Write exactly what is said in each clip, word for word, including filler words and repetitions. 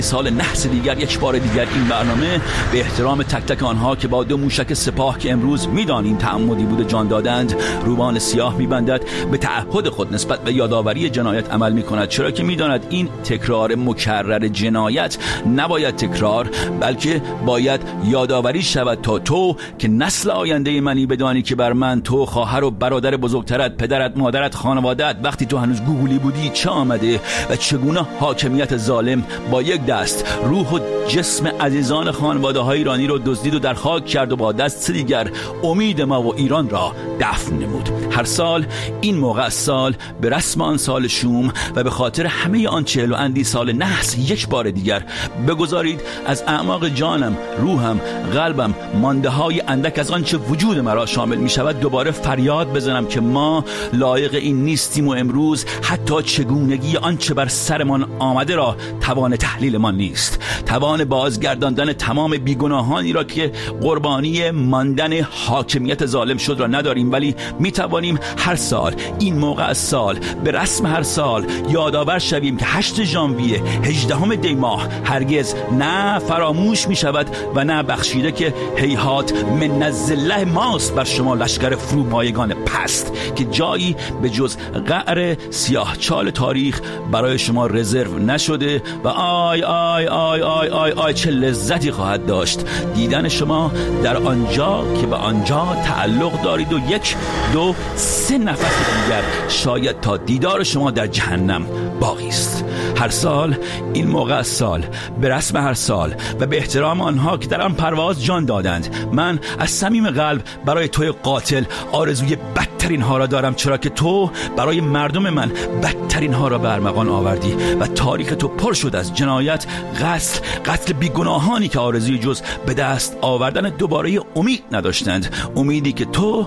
سال نحس دیگر یک بار دیگر این برنامه به احترام تک تک آنها که با دو موشک سپاه که امروز میدانیم تعمدی بوده جان دادند روبان سیاه میبندد، به تعهد خود نسبت به یادآوری جنایت عمل میکند، چرا که میداند این تکرار مکرر جنایت نباید تکرار بلکه باید یادآوری شود تا تو که نسل آینده منی بدانی که بر من، تو، خواهر و برادر بزرگترت، پدرت، مادرت، خانواده‌ات وقتی تو هنوز گوگولی بودی چه آمده و چگونه حاکمیت ظالم با یک دست روح و جسم عزیزان خانواده های ایرانی رو دزدید و در خاک کرد و با دست دیگر امید ما و ایران را دفن نمود. هر سال این موقع سال به رسم آن سال شوم و به خاطر همه آن چهل و اندی سال نحس یک بار دیگر بگذارید از اعماق جانم، روحم، قلبم مانده های اندک از آنچه وجود مرا شامل می شود دوباره فریاد بزنم که ما لایق این نیستیم و امروز حتی چگونگی آنچه بر سرمان آمده را توان تحلیل ما نیست، توان بازگرداندن تمام بیگناهانی را که قربانی ماندن حاکمیت ظالم شد را نداریم، ولی می توانیم هر سال این موقع از سال به رسم هر سال یادآور شویم که هشتم ژانویه هجدهم دی ماه هرگز نه فراموش می شود و نه بخشیده که هیهات من الذله ماست بر شما لشکر فرومایگان پست که جایی به جز قعر سیاه چال تاریخ برای شما رزرو نشده و آی آی آی آی آی آی چه لذتی خواهد داشت دیدن شما در آنجا که به آنجا تعلق دارید و یک دو سه نفس دیگر شاید تا دیدار شما در جهنم باقی است. هر سال این موقع از سال به رسم هر سال و به احترام آنها که در آن پرواز جان دادند من از صمیم قلب برای توی قاتل آرزوی بدترین ها را دارم، چرا که تو برای مردم من بدترین ها را به ارمغان آوردی و تاریخ تو پر شد از جنایت، قتل قتل بیگناهانی که آرزوی جز به دست آوردن دوباره امید نداشتند، امیدی که تو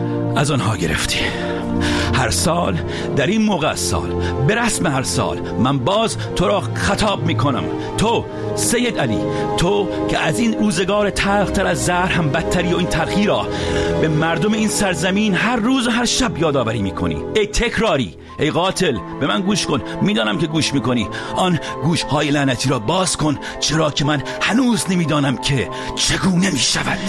از آنها گرفتی. هر سال در این موقع سال به رسم هر سال من باز تو را خطاب می کنم، تو سید علی، تو که از این روزگار تلختر از زهر هم بدتری و این تلخی را به مردم این سرزمین هر روز و هر شب یادآوری می کنی. ای تکراری، ای قاتل، به من گوش کن، میدانم که گوش میکنی، آن گوش های لعنتی را باز کن، چرا که من هنوز نمیدانم که چگونه می شود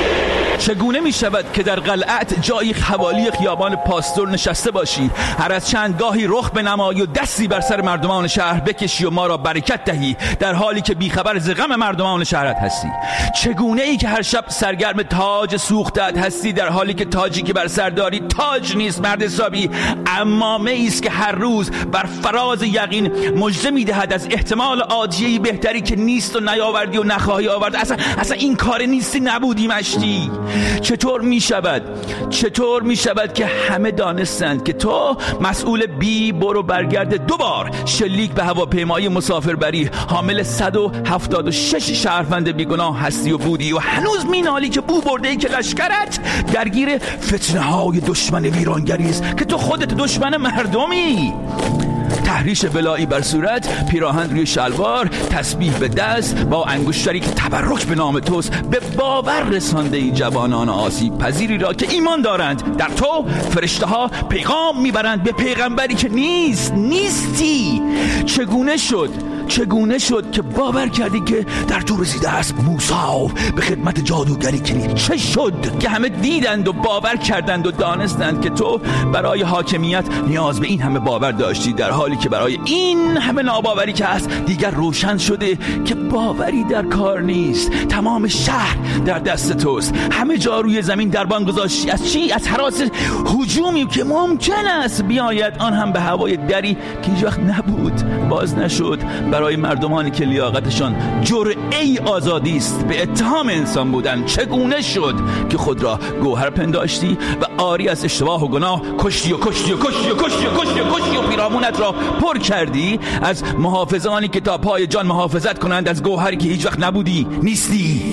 چگونه می شود که در قلعت جایی حوالی خیابان پاستور نشسته باشی، هر از چند گاهی رخ بنمایی و دستی بر سر مردمان شهر بکشی و ما را برکت دهی در حالی که بیخبر ز غم مردمان شهرت هستی؟ چگونه ای که هر شب سرگرم تاج سوختت هستی در حالی که تاجی که بر سر داری تاج نیست مرد حسابی، عمامه ای است که هر روز بر فراز یقین مژده میدهد از احتمال عاجلی بهتری که نیست و نیاوردی و نخواهی آورد. اصلا اصلا این کار نیستی نبودی مشتی. چطور می شود چطور می شود که همه دانستند که تو مسئول بی برو برگرد دوبار شلیک به هواپیمای مسافربری حامل صد و هفتاد و شش شهروند بیگناه هستی و بودی و هنوز می نالی که بو برده ای که لشکرت درگیر فتنه های دشمن ویرانگری است که تو خودت دشمن مردمی. تحریش بلایی بر صورت، پیراهن روی شلوار، تسبیح به دست با انگشتری که تبرک به نام توست، به باور رسانده ای جوانان آسیب پذیری را که ایمان دارند در تو فرشته ها پیغام میبرند به پیغمبری که نیست نیستی. چگونه شد چگونه شد که باور کردی که در تو رسیده است موسی به خدمت جادوگری کنی؟ چه شد که همه دیدند و باور کردند و دانستند که تو برای حاکمیت نیاز به این همه باور داشتی، در حالی که برای این همه ناباوری که هست دیگر روشن شده که باوری در کار نیست. تمام شهر در دست توست، همه جا روی زمین دربان گذاشتی. از چی؟ از هراس هجومی که ممکن است بیاید، آن هم به هوای دری که هیچ وقت نبود، باز نشد، برای مردمانی که لیاقتشان جرعه‌ای آزادی است به اتهام انسان بودن. چگونه شد که خود را گوهر پنداشتی و آری از اشتباه و گناه کشتی و کشتی و کشتی و کشتی و کشتی و کشتی و پیرامونت را پر کردی از محافظانی که تا پای جان محافظت کنند از گوهری که هیچ وقت نبودی نیستی؟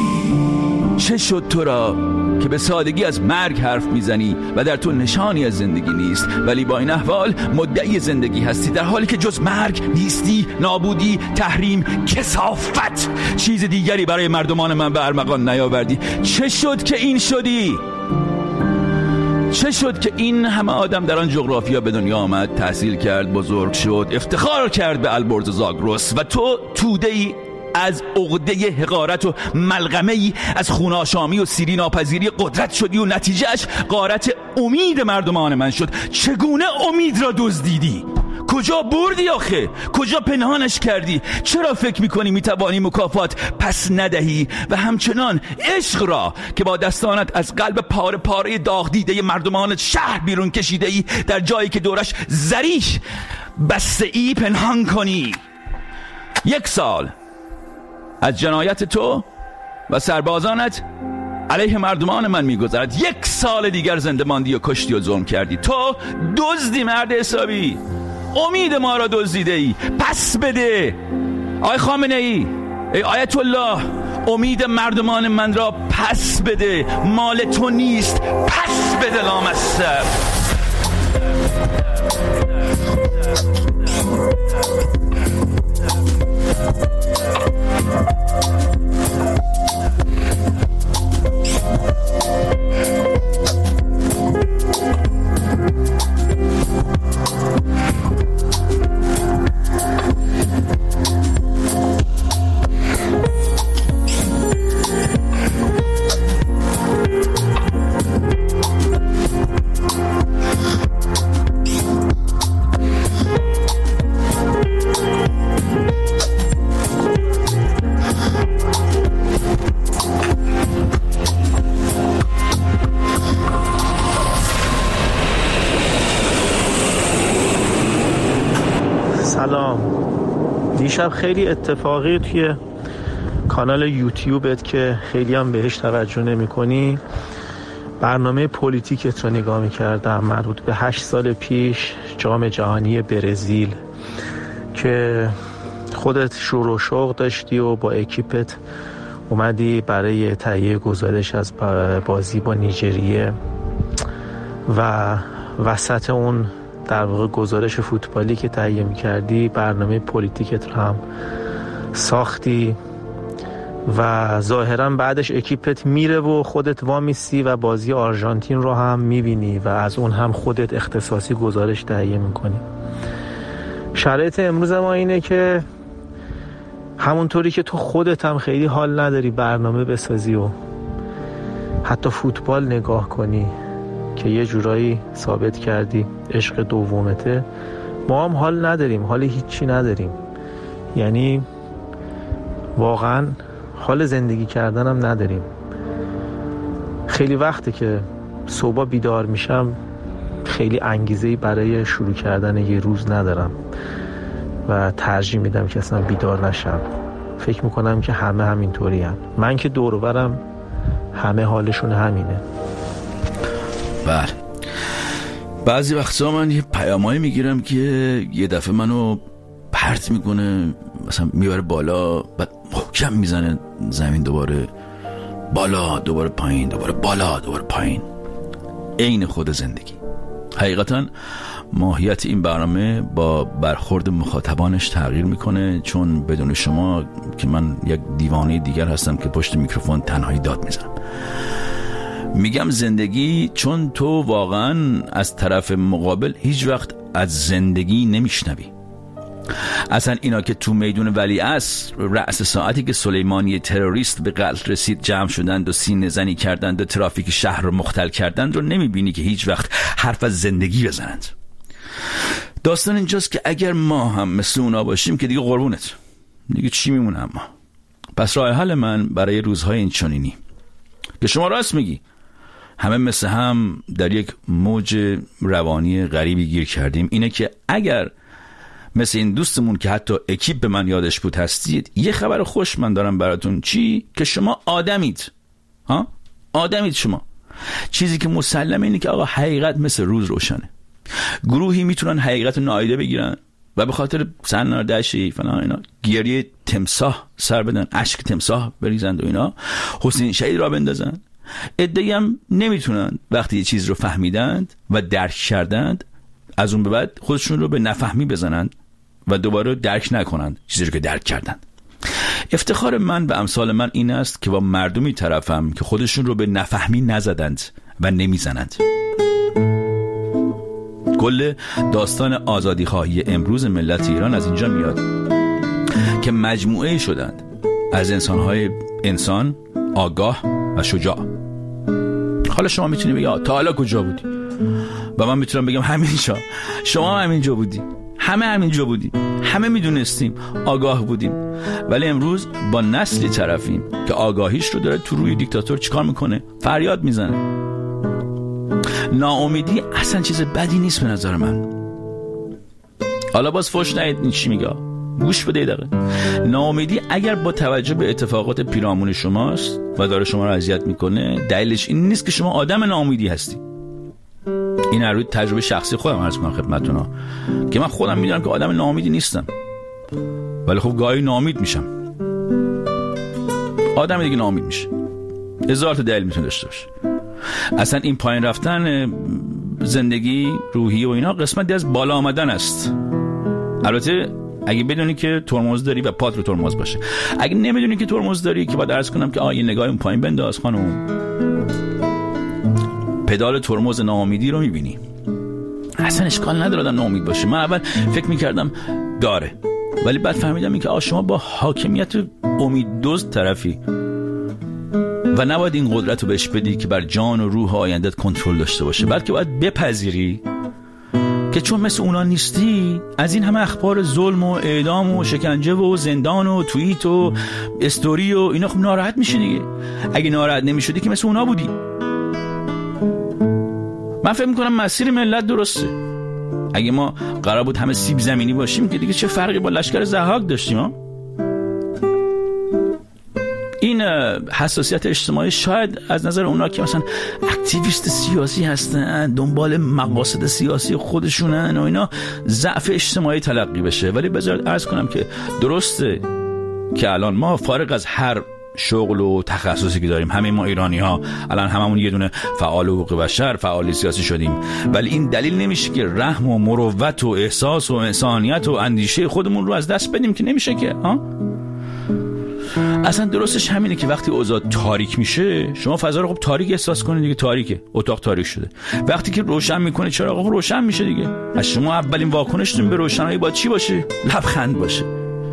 چه شد تو را که به سادگی از مرگ حرف میزنی و در تو نشانی از زندگی نیست، ولی با این احوال مدعی زندگی هستی در حالی که جز مرگ نیستی، نابودی، تحریم، کثافت، چیز دیگری برای مردمان من به ارمغان نیاوردی؟ چه شد که این شدی؟ چه شد که این همه آدم در آن جغرافیا به دنیا آمد، تحصیل کرد، بزرگ شد، افتخار کرد به البرز زاگرس و تو توده‌ای از عقده حقارت و ملغمه‌ای از خوناشامی و سیری ناپذیری قدرت شدی و نتیجهش غارت امید مردمان من شد. چگونه امید را دزدیدی؟ کجا بردی آخه؟ کجا پنهانش کردی؟ چرا فکر میکنی میتوانی مکافات پس ندهی و همچنان عشق را که با دستانت از قلب پاره پاره داغ دیده مردمان شهر بیرون کشیده ای در جایی که دورش زریح بسته ای پنهان کنی؟ یک سال از جنایت تو و سربازانت علیه مردمان من میگذرد. یک سال دیگر زنده ماندی و کشتی و ظلم کردی. تو دزدی مرد حسابی، امید ما را دزدیده ای، پس بده. آی خامنه ای، ای آیت الله، امید مردمان من را پس بده. مال تو نیست، پس بده لامصب. سلام. دیشب خیلی اتفاقی توی کانال یوتیوبت که خیلی هم بهش توجه نمی کنی برنامه پلیتیکت رو نگاه می کردم مربوط به هشت سال پیش جام جهانی برزیل که خودت شور و شوق داشتی و با اکیپت اومدی برای تهیه گزارش از بازی با نیجریه و وسط اون در واقع گزارش فوتبالی که تهیه می‌کردی برنامه پلیتیکت رو هم ساختی و ظاهراً بعدش اکیپت میره و خودت وامیسی و بازی آرژانتین رو هم میبینی و از اون هم خودت اختصاصی گزارش تهیه میکنی. شرایط امروز ما اینه که همونطوری که تو خودت هم خیلی حال نداری برنامه بسازی و حتی فوتبال نگاه کنی که یه جورایی ثابت کردی عشق دومته، ما هم حال نداریم، حال هیچی نداریم. یعنی واقعا حال زندگی کردن هم نداریم. خیلی وقته که صبح بیدار میشم خیلی انگیزه‌ای برای شروع کردن یه روز ندارم و ترجیح میدم که اصلا بیدار نشم. فکر میکنم که همه همینطوری هم. من که دور و برم همه حالشون همینه. بله، بعضی وقتا من یه پیامایی میگیرم که یه دفعه منو پرت میکنه، مثلا میبره بالا، بعد محکم میزنه زمین، دوباره بالا، دوباره پایین، دوباره بالا، دوباره پایین. عین خود زندگی. حقیقتا ماهیت این برنامه با برخورد مخاطبانش تغییر میکنه، چون بدون شما که من یک دیوانه دیگر هستم که پشت میکروفون تنهایی داد میزنم. میگم زندگی چون تو واقعا از طرف مقابل هیچ وقت از زندگی نمیشنوی. اصلا اینا که تو میدون ولیعصر رأس ساعتی که سلیمانی تروریست به قتل رسید جمع شدند و سینه زنی کردند و ترافیک شهر رو مختل کردند رو نمیبینی که هیچ وقت حرف از زندگی بزنند. داستان اینجاست که اگر ما هم مثل اونا باشیم که دیگه قربونت، دیگه چی میمونه؟ اما پس راه حل من برای روزهای این چنینی که شما راست میگی همه مثل هم در یک موج روانی غریبی گیر کردیم اینه که اگر مثل این دوستمون که حتی اکیپ به من یادش بود هستید، یه خبر خوش من دارم براتون. چی؟ که شما آدمید. ها؟ آدمید شما. چیزی که مسلمه اینه که آقا حقیقت مثل روز روشنه. گروهی میتونن حقیقت رو نادیده بگیرن و به خاطر سرناردشی فلان اینا گریه تمساح سر بدن، اشک تمساح بریزند و اینا حسین شهید را بندازن. عده‌ای هم نمیتونن وقتی یه چیز رو فهمیدند و درک کردند از اون به بعد خودشون رو به نفهمی بزنند و دوباره درک نکنند چیزی رو که درک کردند. افتخار من به امثال من این است که با مردمی طرفم که خودشون رو به نفهمی نزدند و نمیزنند. کل داستان آزادی خواهی امروز ملت ایران از اینجا میاد که مجموعه شدند از انسان‌های انسان آگاه و شجاع. حالا شما میتونی بگی تا حالا کجا بودی؟ و من میتونم بگم همینجا. شما هم همینجا بودی، همه همینجا بودیم، همه میدونستیم، آگاه بودیم، ولی امروز با نسلی طرفیم که آگاهیش رو داره تو روی دیکتاتور چیکار میکنه؟ فریاد میزنه. ناامیدی اصلا چیز بدی نیست به نظر من. حالا باز فوش نهید چی میگه، گوش بده دقیقه. ناامیدی اگر با توجه به اتفاقات پیرامون شماست و داره شما رو اذیت میکنه، دلیلش این نیست که شما آدم ناامیدی هستی. این روی تجربه شخصی خودم عرض کنم خدمتتون ها که من خودم میدونم که آدم ناامیدی نیستم، ولی خب گاهی ناامید میشم. آدم دیگه ناامید میشه، هزار تا دلیل میتونه داشته باشه. اصلا این پایین رفتن زندگی روحی و اینا قسمتی از بالا آمدن است. البته اگه بدونی که ترمز داری و پات رو ترمز باشه. اگه نمیدونی که ترمز داری که باید عرض کنم که آ یه نگاهی اون پایین بنداز خانم، پدال ترمز ناامیدی رو میبینی. اصلا اشکال نداره آدم ناامید باشه. من اول فکر میکردم داره، ولی بعد فهمیدم این که آ شما با حاکمیت امید دزد طرفی و نباید این قدرت رو بهش بدی که بر جان و روح آیندت کنترل داشته باشه، بلکه باید بپذیری که چون مثل اونا نیستی، از این همه اخبار ظلم و اعدام و شکنجه و زندان و توییت و استوری و اینا خب ناراحت میشی دیگه. اگه ناراحت نمیشدی که مثل اونا بودی. من فکر میکنم مسیر ملت درسته. اگه ما قرار بود همه سیب زمینی باشیم که دیگه چه فرقی با لشکر ضحاک داشتیم ها؟ این حساسیت اجتماعی شاید از نظر اونا که مثلا اکتیویست سیاسی هستن، دنبال مقاصد سیاسی خودشونن و اینا، ضعف اجتماعی تلقی بشه. ولی بذارید عرض کنم که درسته که الان ما فارغ از هر شغل و تخصصی که داریم، همه ما ایرانی ها الان هممون یه دونه فعال حقوق بشر، فعال سیاسی شدیم، ولی این دلیل نمیشه که رحم و مروت و احساس و انسانیت و اندیشه خودمون رو از دست بدیم، که نمیشه که ها. اصلا درستش همینه که وقتی اوضاع تاریک میشه شما فضا رو خب تاریک احساس کنید دیگه. تاریکه، اتاق تاریک شده. وقتی که روشن میکنه چراغ خب روشن میشه دیگه. از شما اولین واکنشتون به روشنایی باید چی باشه؟ لبخند باشه.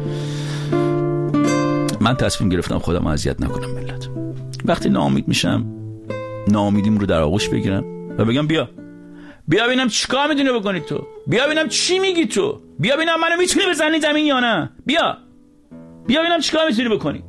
من تصمیم گرفتم خودم اذیت نکنم ملت. وقتی ناامید میشم، ناامیدیم رو در آغوش بگیرم و بگم بیا بیا ببینم چیکار میدونی بکنی تو، بیا ببینم چی میگی تو، بیا ببینم منو میتونی بزنی زمین یا نه، بیا بیا ببینم چیکار میتونی بکنی.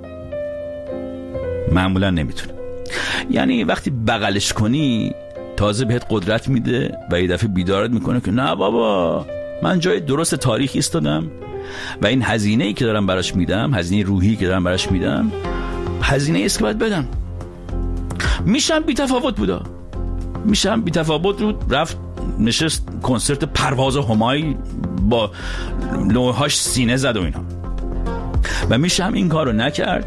معمولا نمیتونه. یعنی وقتی بغلش کنی تازه بهت قدرت میده و یه دفعه بیدارت میکنه که نه بابا، من جای درست تاریخی ایستادم و این هزینه‌ای که دارم براش میدم، هزینه روحی که دارم براش میدم، هزینه ایست که باید بدم. میشم بی تفاوت بودا، میشم بی تفاوت رو رفت نشست کنسرت پرواز همایی با لوحاش سینه زد و اینا، و میشم این کار رو نکرد،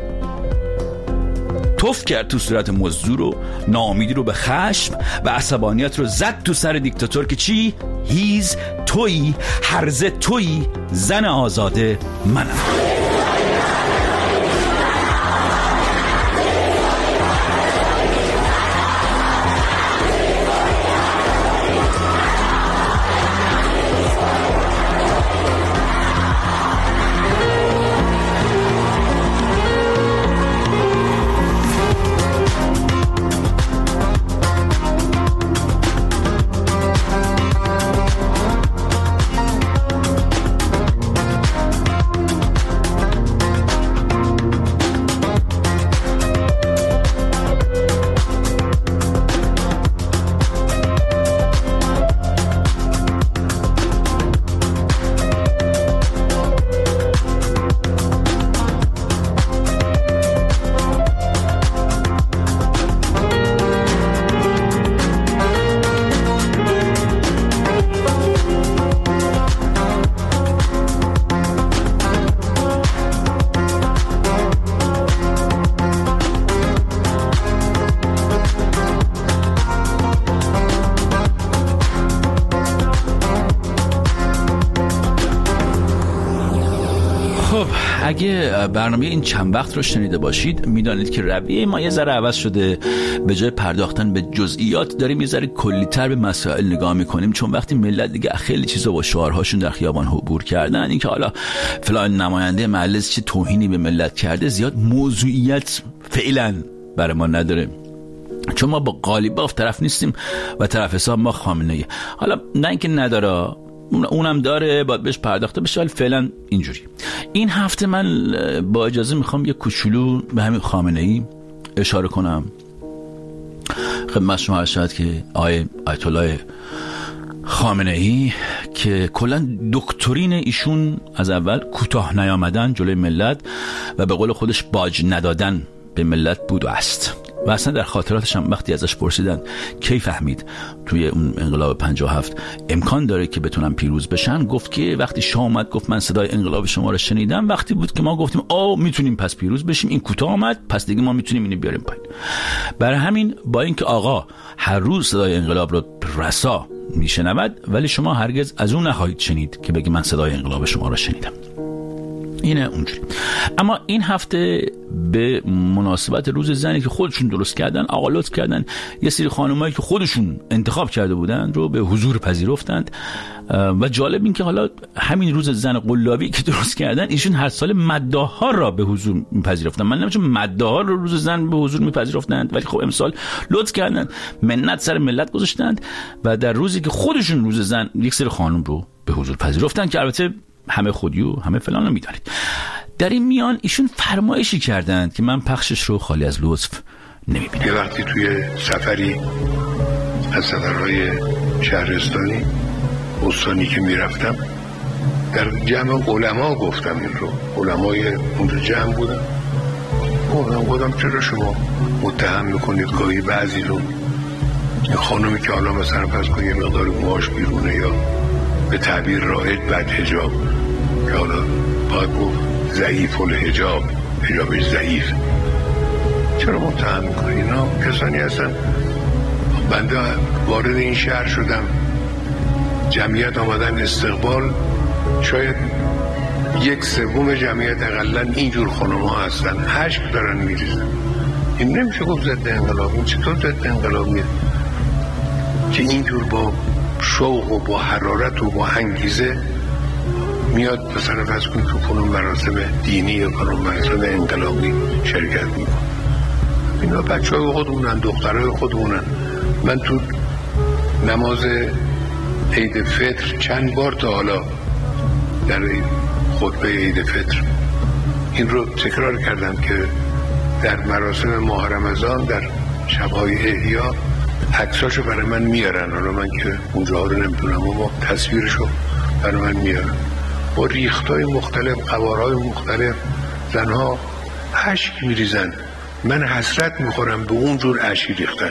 توف کرد تو صورت مزدور و ناامیدی رو به خشم و عصبانیت رو زد تو سر دیکتاتور که چی؟ هیز تویی، هرزه تویی، زن آزاده منم. اگه برنامه این چند وقت رو شنیده باشید میدانید که رویه ما یه ذره عوض شده. به جای پرداختن به جزئیات داریم یه ذره کلی‌تر به مسائل نگاه میکنیم، چون وقتی ملت دیگه خیلی چیزا با شعارهاشون در خیابان عبور کردن، اینکه حالا فلان نماینده محله چه توهینی به ملت کرده زیاد موضوعیت فعلا برای ما نداره، چون ما با قالیباف طرف نیستیم و طرف حساب ما خامنه‌ای. حالا نه اینکه نداره، اونم داره، باید بهش پرداخته بشه، ولی فعلا اینجوری. این هفته من با اجازه میخوام یه کوچولو به همین خامنه‌ای اشاره کنم. خدمت شما عرض شد که آقای آیت الله خامنه‌ای که کلا دکترین ایشون از اول کوتاه نیامدن جلوی ملت و به قول خودش باج ندادن به ملت بود و است. و اصلا در خاطراتش هم وقتی ازش پرسیدن کی فهمید توی اون انقلاب پنجاه و هفت امکان داره که بتونن پیروز بشن، گفت که وقتی شاه اومد گفت من صدای انقلاب شما رو شنیدم، وقتی بود که ما گفتیم آ میتونیم پس پیروز بشیم، این کوتاه آمد، پس دیگه ما میتونیم اینو بیاریم پایین. برای همین با اینکه آقا هر روز صدای انقلاب رو رسا میشنود، ولی شما هرگز از اون نخواهید شنید که بگی من صدای انقلاب شما رو شنیدم. اینه اونجوری. اما این هفته به مناسبت روز زنی که خودشون درست کردن، آقا لطف کردن یه سری خانمایی که خودشون انتخاب کرده بودن رو به حضور پذیرفتند. و جالب این که حالا همین روز زن قلابی که درست کردن، ایشون هر سال مداح‌ها را به حضور میپذیرفتن. من نمی‌دونم مداح‌ها رو روز زن به حضور میپذیرفتند، ولی خب امسال لطف کردن منت سر ملت گذاشتند و در روزی که خودشون روز زن یک سری خانم رو به حضور پذیرفتن که البته همه خودی و همه فلان رو میدانید. در این میان ایشون فرمایشی کردند که من پخشش رو خالی از لطف نمیبینم. یه وقتی توی سفری از سفرهای شهرستانی استانی که میرفتم در جمع علما گفتم این رو، علمای اونجا جمع بودم، گفتم گفتم چرا شما متهم میکنید گاهی بعضی رو، این خانومی که حالا مثلا پس کنید یه مقدار موهاش بیرونه یا به تعبیر رایج بد حجاب که حالا باید گفت ضعیف الحجاب، حجابش ضعیف، چرا متهم میکنی؟ اینا کسانی هستن. بنده وارد این شهر شدم، جمعیت آمدن استقبال، شاید یک سوم جمعیت اقلا اینجور خانم ها هستن، عشق دارن میریزن. این نمیشه گفت ضد انقلاب. این چطور ضد انقلابیه که اینجور با شوق و با حرارت و با انگیزه میاد مثلا فرض کنید تو کنون مراسم دینی یا کنون مراسم انقلابی شرکت میکنه. اینا بچه های خودمونن، دخترهای خودمونن. من تو نماز عید فطر چند بار تا حالا در خطبه عید فطر این رو تکرار کردم که در مراسم ماه رمضان در شبهای احیا عکساشو برای من میارن، حالا من که اونجا رو نمیدونم اما تصویرشو برای من میارن با ریختای مختلف، قوارهای مختلف، زنها اشک میریزن. من حسرت میخورم به اونجور اشک ریختن.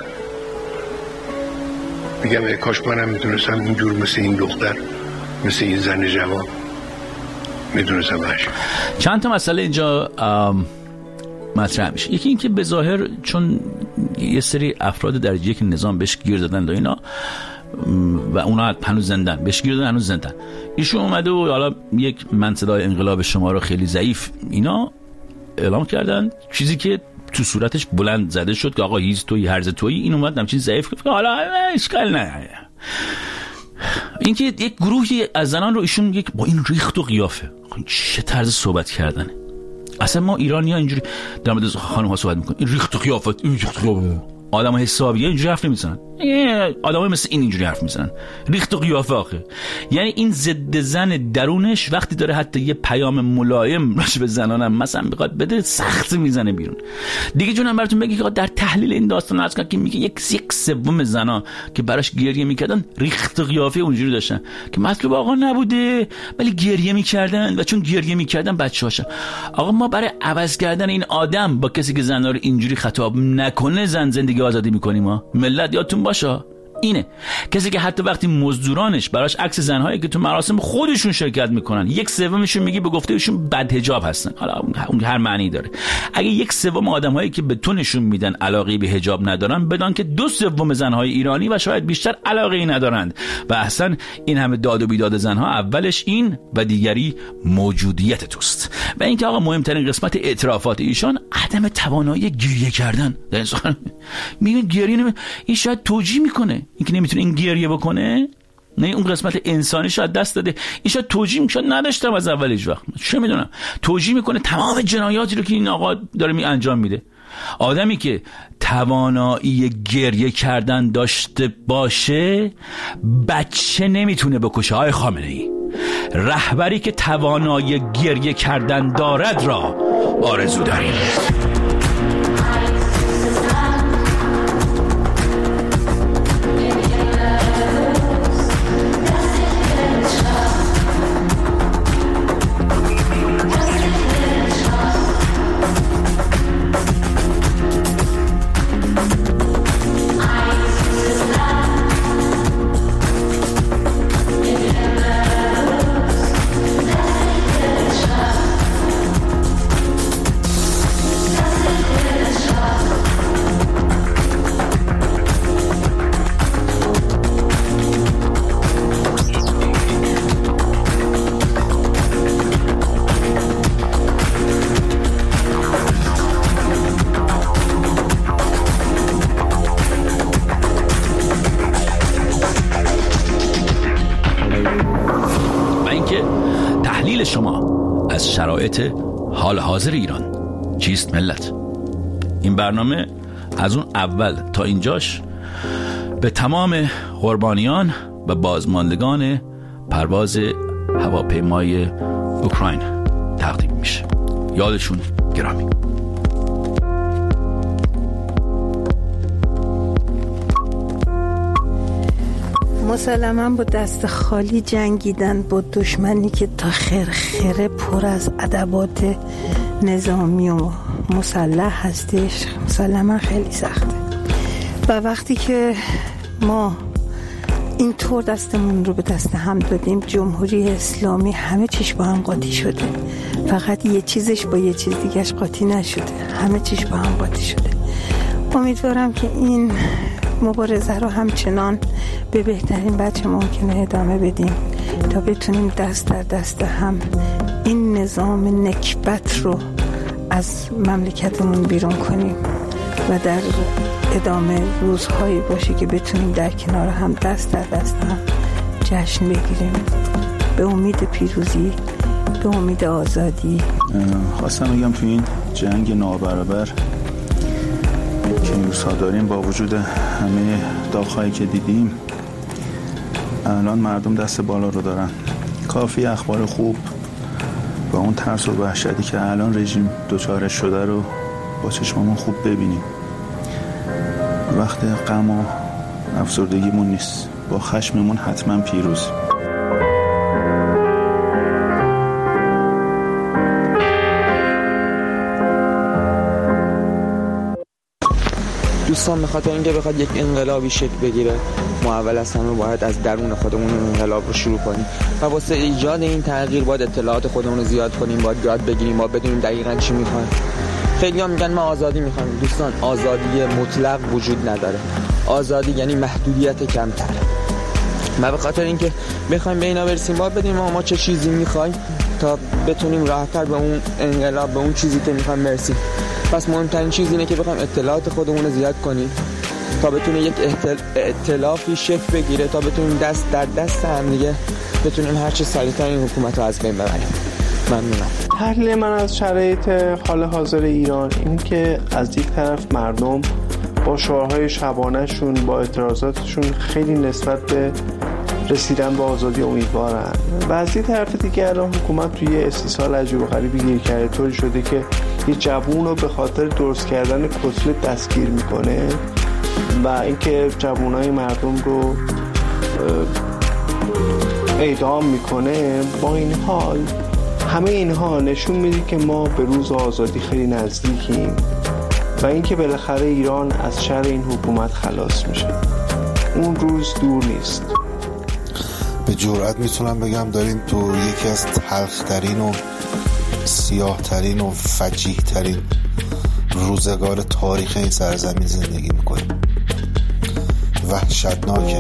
میگم ای کاش منم میتونستم اینجور مثل این دختر، مثل این زن جوان میتونستم اشک. چند تا مسئله اینجا مطرح میشه. یکی این که به ظاهر چون یه سری افراد در یک نظام بهش گیر دادن و اینا و اونا هنوز زندن، بهش گیر دادن هنوز زندن، ایشون اومده و حالا یک من صدای انقلاب شما رو خیلی ضعیف اینا اعلام کردن، چیزی که تو صورتش بلند زده شد که آقا هیز توی هرز توی، این اومد همچین ضعیف که حالا اشکال نه. این که یک گروهی از زنان رو ایشون یک با این ریخت و قیافه، چه طرز صحبت کردنه. اصلا ما ایرانی‌ها اینجوری در مورد خانم‌ها صحبت می‌کنیم، این ریخت و قیافت، این ریخت و قیافه، آدم حسابیه اینجوری حرف نمی‌زنن، آدمای مثل این اینجوری حرف می‌زنن، ریخت و قیافه آخه. یعنی این ضد زن درونش وقتی داره حتی یه پیام ملایم راجع به زنانم مثلا بخواد بده سخت میزنه بیرون. دیگه جونم براتون بگی که در تحلیل این داستان از که میگه یک یک سوم زنا که براش گریه میکردن ریخت و قیافه اونجوری داشتن که مطلب آقا نبوده ولی گریه میکردن و چون گریه میکردن بچه‌هاشون. آقا ما برای عوض کردن این آدم با کسی که زنا رو اینجوری خطاب نکنه زن زندگی آزادی میکنیم. ما ملت یادتون باشه اینه. کسی که حتی وقتی مزدورانش براش عکس زنهایی که تو مراسم خودشون شرکت میکنن یک سومشون میگی به گفته ایشون بدحجاب هستن، حالا اون هر معنی داره، اگه یک سوم آدمایی که به تو نشون میدن علاقه به حجاب ندارن، بدان که دو سوم زنهای ایرانی و شاید بیشتر علاقه ای ندارند. و اصلا این همه داد و بیداد زنها اولش این و دیگری موجودیت توست. و اینکه آقا مهمترین قسمت اعترافات ایشان عدم توانایی گریه کردن. میگن گریه نمی... این شاید توجیه میکنه اینکه نمیتونه این گریه بکنه، نه اون قسمت انسانی شاید دست داده، این شاید توجیه میشه نداشتم از اول هیچ وقت، چه میدونم، توجیه میکنه تمام جنایاتی رو که این آقا داره می انجام میده. آدمی که توانایی گریه کردن داشته باشه بچه نمیتونه بکشه. های خامنه‌ای، رهبری که توانایی گریه کردن دارد را آرزو داریم. شما از شرایط حال حاضر ایران چیست ملت؟ این برنامه از اون اول تا اینجاش به تمام قربانیان و بازماندگان پرواز هواپیمای اوکراین تقدیم میشه. یادشون گرامی. مسلماً با دست خالی جنگیدن با دشمنی که تا خرخره پر از ادوات نظامی و مسلح هستش، مسلماً خیلی سخته. و وقتی که ما اینطور دستمون رو به دست هم دادیم، جمهوری اسلامی همه چیش با هم قاطی شده، فقط یه چیزش با یه چیز دیگهش قاطی نشده، همه چیش با هم قاطی شده. امیدوارم که این مبارزه رو همچنان به بهترین وجه ممکنه ادامه بدیم تا بتونیم دست در دست هم این نظام نکبت رو از مملکتمون بیرون کنیم و در ادامه روزهایی باشه که بتونیم در کنار هم دست در دست هم جشن بگیریم به امید پیروزی، به امید آزادی. خواستم بگم تو این جنگ نابرابر که این روزها داریم، با وجود همه داغ‌هایی که دیدیم، الان مردم دست بالا رو دارن. کافی اخبار خوب و اون ترس و وحشتی که الان رژیم دوچارش شده رو با چشممون خوب ببینیم. وقت غم و افسردگیمون نیست، با خشممون حتما پیروزیم. دوستان، به خاطر اینکه بخواد یک انقلابی شکل بگیره، ما اول از همه باید از درون خودمون انقلاب رو شروع کنیم و واسه ایجاد این تغییر باید اطلاعات خودمون رو زیاد کنیم، باید یاد بگیریم، باید بدونیم دقیقاً چی میخوایم. خیلی ها میگن ما آزادی میخوایم. دوستان، آزادی مطلق وجود نداره. آزادی یعنی محدودیت کمتر. ما به خاطر اینکه بخوایم به اینا برسیم باید بدونیم ما, ما چه چیزی میخوایم تا بتونیم راحت‌تر به اون انقلاب، به اون چیزی که میخوایم برسیم. پس مهمترین چیز اینه که بخوایم اطلاعات خودمون رو زیاد کنیم تا بتونه یک ائتلافی شکل بگیره، تا بتونیم دست در دست هم دیگه بتونیم هر چه سریع‌تر این حکومت رو از بین ببریم. ممنونم. تحلیل من از شرایط حال حاضر ایران این که از یک طرف مردم با شعارهای شبانه‌شون، با اعتراضاتشون خیلی نسبت به رسیدن به آزادی امیدوارن و از یک طرف دیگه الان حکومت توی استیصال عجیب و غریبی گیر کرده، طوری شده که یه جوون رو به خاطر درست کردن کتلت دستگیر میکنه و اینکه جوونای مردم رو اعدام میکنه. با این حال همه اینها نشون میده که ما به روز آزادی خیلی نزدیکیم و اینکه بالاخره ایران از شر این حکومت خلاص میشه. اون روز دور نیست. به جرئت میتونم بگم داریم تو یکی از تلخترین و سیاهترین و فجیحترین روزگار تاریخ این سرزمین زندگی میکنیم. وحشتناکه.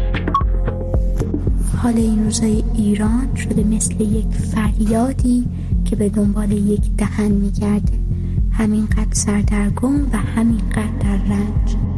حال این روزای ایران شده مثل یک فریادی که به دنبال یک دهن میگرده، همینقدر سردرگم و همینقدر در رنج.